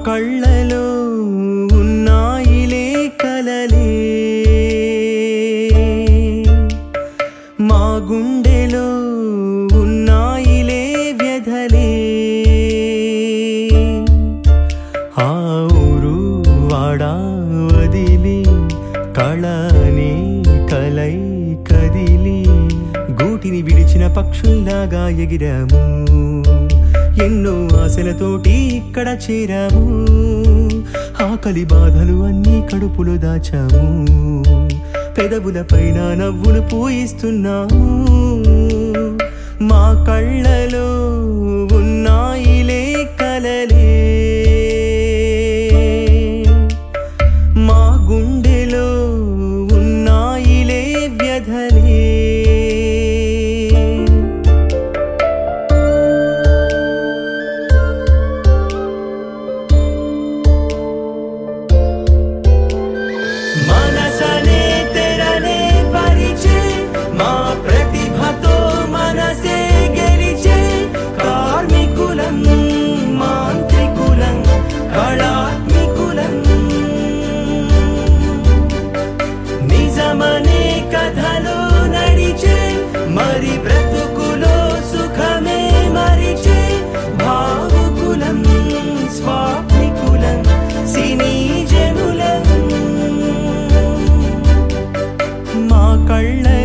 కళ్ళలో ఉన్నాయిలే కలలే, మా గుండెలో ఉన్నాయిలే వ్యధలే. ఆ ఊరు వాడా వదిలి కళని కలై కదిలి గూటిని విడిచిన పక్షుల్లాగా ఎగిరాము. ఎన్నో ఆశలతోటి ఇక్కడ చేరాము. ఆకలి బాధలు అన్నీ కడుపులో దాచాము. పెదవుల పైన నవ్వులు పూయిస్తున్నాము. మా కళ్ళలో ఉన్నాయిలే కలలే, మా గుండెలో ఉన్నాయిలే వ్యధలే. మనసనే తెరనే పరిచే, మా ప్రతిభతో మనసే గెలిచే. కార్మికులం మాంత్రికులం కళాత్మికులం, నిజమనే కథలో నడిచే. మరి బ్రతుకులో సుఖమే మరిచే. భావుకులం స్వాప్నికులం సినీ జనులం. మా కళ్ళ